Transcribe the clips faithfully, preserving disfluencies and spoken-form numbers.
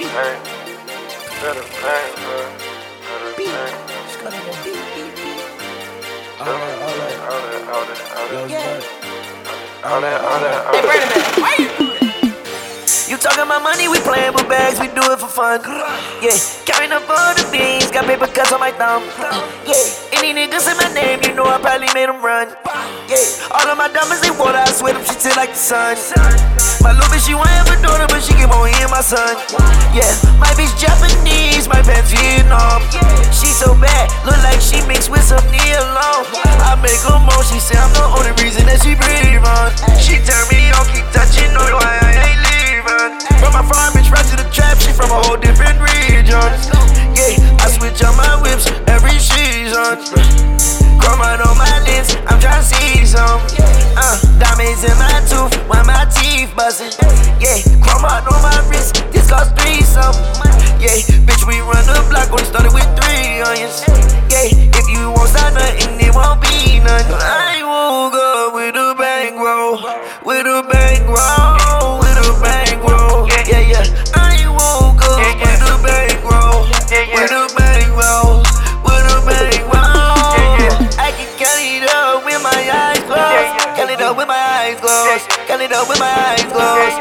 pain. Feel the pain, bro. Feel the pain. All that, all that, All that, all that, all that. yeah. All that, all that, all Hey, that. Brandon, man, why you do that? You talking about money, we playing with bags, we do it for fun. Yeah, carrying up all the beans, got paper cuts on my thumb. Yeah, any niggas in my name, you know I probably made them run. Yeah, all of my diamonds, they water, I swear them shit till like the sun. My little bitch, she want have a daughter, but she keep on hearing my son. Yeah, my bitch Japanese, my pants Vietnam. She so bad, look like she mixed with some Neolon. I make her moan, she say I'm the only reason that she breathe on. She turn me on, keep touching, know why I ain't leaving. But my farm bitch right to the trap, she from a whole different region. Yeah, I switch on my whips every season. Chrome out on my lens, I'm tryna see some. Uh, diamonds in my tooth, while my teeth bustin'. Yeah, chrome out on my wrist, this cost three something. Yeah, bitch, we run the block, only started with three onions. Yeah, if you won't start nothing, it won't be nothing. I woke up with a bankroll, with a bankroll, with a bankroll. Yeah, yeah, I woke up with a bankroll, with a bankroll, with a bankroll. I can count it up with my eyes closed, count it up with my eyes closed, count it up with my eyes closed.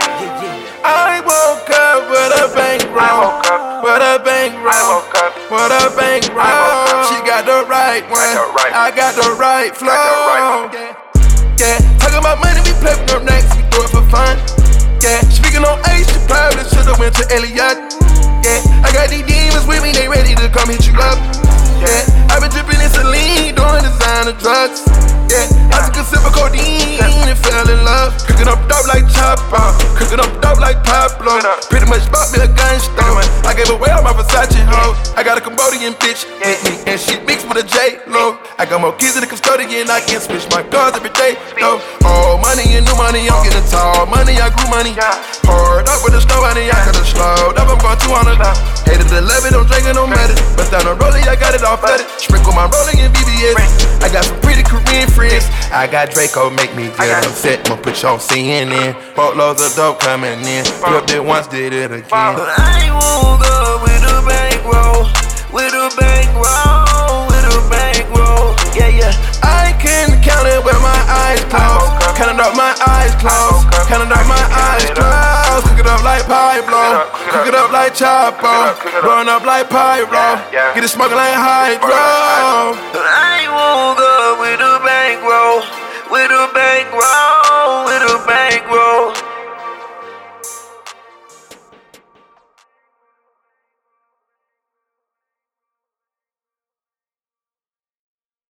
I woke up with a bankroll, with a bankroll, with a bankroll. She got the right one, I got the right flow. Yeah, talking about money, we play with them next, we do it for fun. Yeah, speaking on Ace, she probably should've went to Elliot. Yeah, I got these demons with me, they ready to come hit you up. Yeah, I been dripping in saline, doing designer drugs. Yeah, I took a sip of codeine and fell in love. Cooking up dope like Chopper, cooking up dope like Pablo. Pretty much bought me a gun store. I gave away all my Versace hoes. I got a Cambodian bitch with me and she mixed with a J-Lo. I got more kids than a custodian, I can switch my cars every day. No, oh, money and new money, I'm getting tall. Money, I grew money. Poured up with the snow, honey, I could've slowed up, I'm going two hundred. Hated the eleven, don't drink it, no matter. But down the rolling, I got it all flooded. Sprinkle my rolling in B B S. I got some pretty Korean friends. I got Draco, make me get upset. I'ma put you on C N N. Boatloads of dope coming in. Flipped it once, did it again. I woke up with a bankroll, with a bankroll, with a bankroll. Yeah, yeah. I can count it with my eyes closed. Counting up my eyes closed. Counting up my eyes closed. Cook it up like Pablo. Cook it up like Chapo. Burn up like Pyro. Get it smoking like Hydro. I woke up with a bankroll, with a bankroll, with a bankroll.